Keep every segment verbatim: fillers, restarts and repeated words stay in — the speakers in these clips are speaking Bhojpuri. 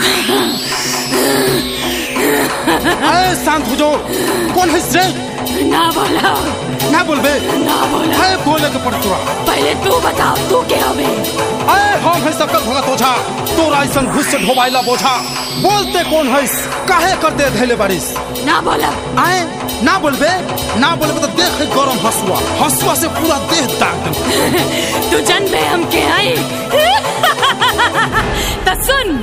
अरे शांत हो जाओ। कौन है रे? ना बोला। ना बोलबे? ना बोला। अरे बोले के पड़ तोरा। पहले तू बता तू क्या हवे? अरे हम है सकल भगत ओझा, तोरा ऐसन घुस से ढोबाइला बोझा। बोलते कौन है? काहे कर दे धैले बारिश? ना बोला। आए ना बोलबे? ना बोलबे तो देख गरम हसुआ, हसुआ से पूरा देह दाग दे। तू जानबे हम के आई? तो सुन।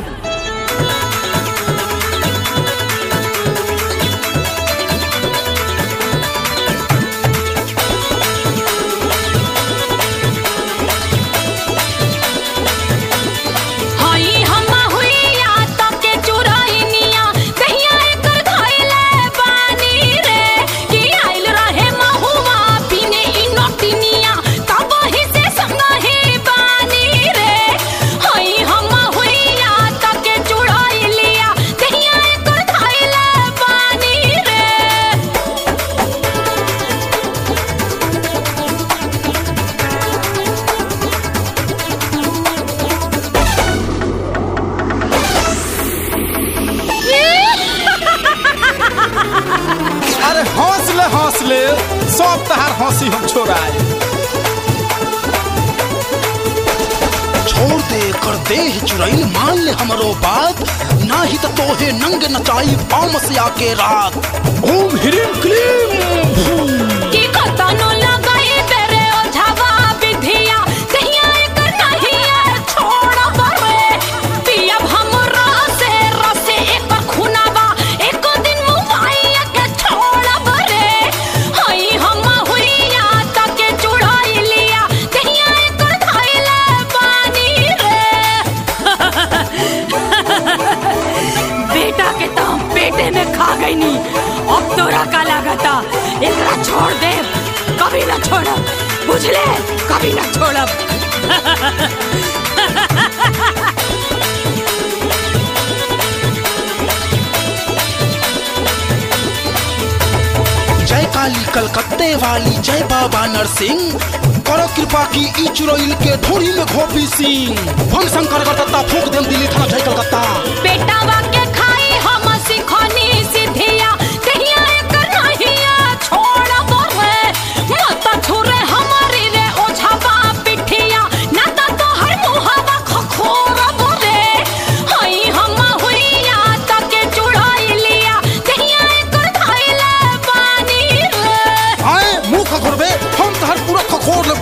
हौसले सब तहार हंसी हम छोड़ाए। छोड़ दे कर दे चुराइल मान ले हमरो बात, ना ही तो तोहे नंग नचाई पामसिया के रात। ओम ह्रीम क्लीम की कतनो लगाई तेरे ओझावा विधिया, कहिया एक नहीं है छोड़ बरे। पिया हमरा से रसे एक खुनावा, एक दिन मुआई के छोड़ बरे। हई हम हुइया तक चुड़ाई लिया, कहिया एक धइले पानी रे। बेटा के तो पेटे में खा गई नी, अब तोरा का लागता एकरा छोड़ दे, कभी ना छोड़ब, बुझले? कभी ना छोड़ब। जय काली कलकत्ते वाली, जय बाबा नरसिंह, करो कृपा की ई चुरैल के ढोरी में घोपी सिंह। हम शंकर गत्ता फूक देम दिल्ली थाना जय कलकत्ता। बेटा वाके खाई हम सिखनी सिद्धिया, कहिया एक नहीं छोड़ बरे। मत छुरे हमारी रे ओझावा पिठिया, ना तो तोहर मुहावा खखोर बरे। हई हम हुइया तक चुड़ाई लिया, कहिया एक धइले पानी रे। आए मुंह खखोरबे, हम तहर पूरा खखोर ले।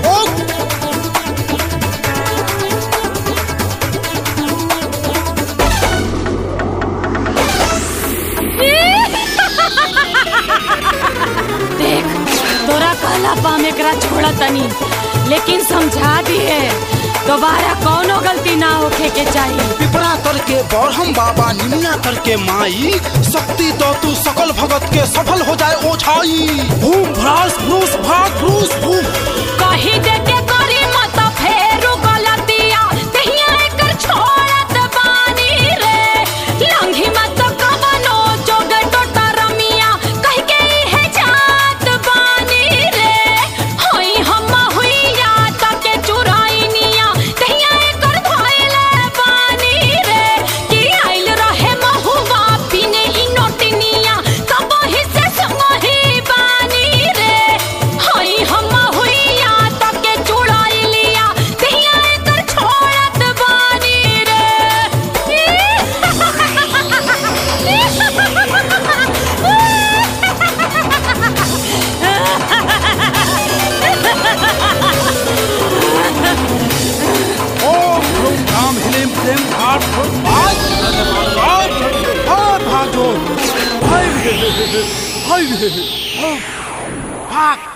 देख तोरा कहला पाम एकरा छोड़ा तनी, लेकिन समझा दिए दोबारा कौनो गलती ना होखे के चाहिए। पिपरा तर के बरहम बाबा, निमिया तर के माई, शक्ति दो तू सकल भगत के सफल हो जाए ओझाई। भूम भ्रास ब्रूस भाग ब्रूस भूम कही दे के करी मत फेरू गलतिया, कहिया एकर छोड़त बानी रे। लंघी मत कवनो जोग टोटा रमिया, कह के है जात बानी रे। हई हम हुइया तक चुराई निया, कहिया एकर धइले बानी रे। कि आइल रहे महुआ पीने ई नोटनिया, तब ही से संगही बानी रे। हई हम हुइया तक चुराई लिया, कहिया एकर छोड़त बानी रे। ओम ह्रूम धाम ह्रीम क्लीम आठ भाग भाग भाग भाग भाग